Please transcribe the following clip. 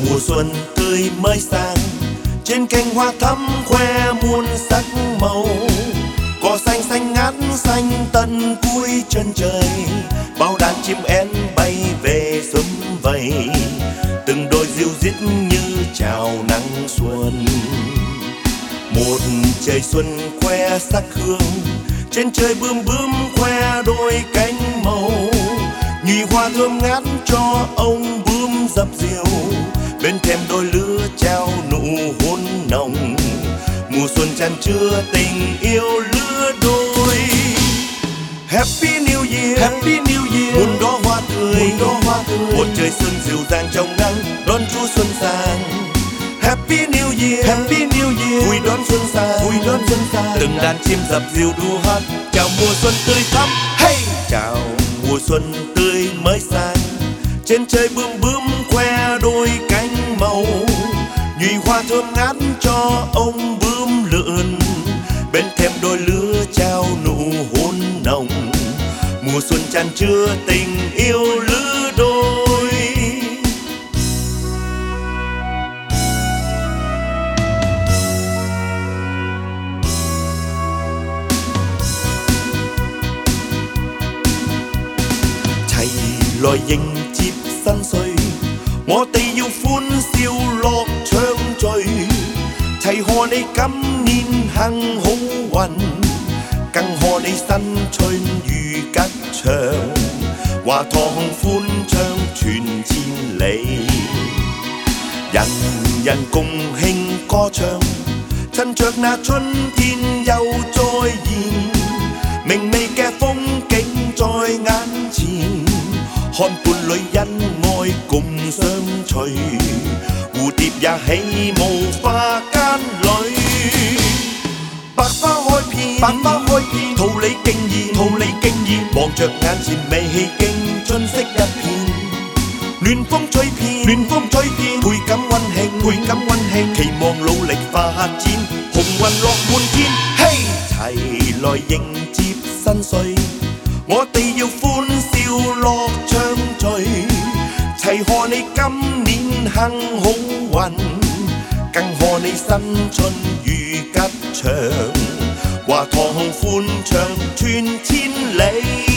Mùa xuân tươi mới sang, trên cành hoa thắm khoe muôn sắc màu. Cỏ xanh xanh ngát xanh tận cuối chân trời, bao đàn chim én bay về sum vầy, từng đôi ríu rít như chào nắng xuân. Một trời xuân khoe sắc hương, trên trời bướm bướm khoe đôi cánh màu. Nhụy hoa thơm ngát cho ông bướm dập dìu, bên thềm đôi lứa trao nụ hôn nồng. Mùa xuân chan chứa tình yêu lứa đôi. Happy New Year, Happy New Year, muôn đóa hoa tươi, một trời xuân dịu dàng trong nắng đón Chúa xuân sang. Happy New Year, Happy New Year, vui đón xuân sang, từng đàn chim dập dìu đua hát chào mùa xuân tươi thắm. Hey, chào mùa xuân tươi mới sang, trên trời bướm bướm khoe đôi cánh màu. Nhụy hoa thơm ngát cho ông bướm lượn, bên thềm đôi lứa trao nụ hôn nồng. Mùa xuân chan chứa tình yêu lứa đôi. Thầy loài dinh chip săn soi, 我哋要歡笑樂暢聚，齊賀你今年幸好運，更賀你新春如吉祥，華堂歡唱傳千里，人人共慶歌唱，趁着那春天又再現，明媚嘅風景在眼前。看伴侶恩愛共相隨，蝴蝶也起舞花間裏。百花開遍，桃李競豔，望着眼前美氣競春色一片。暖風吹遍，倍感溫馨，期望努力發展，紅雲落滿天。嘿，齊來迎接新歲，我哋要歡笑樂暢聚，齊賀你今年幸好運，更賀你新春如吉祥，華堂歡唱傳千里。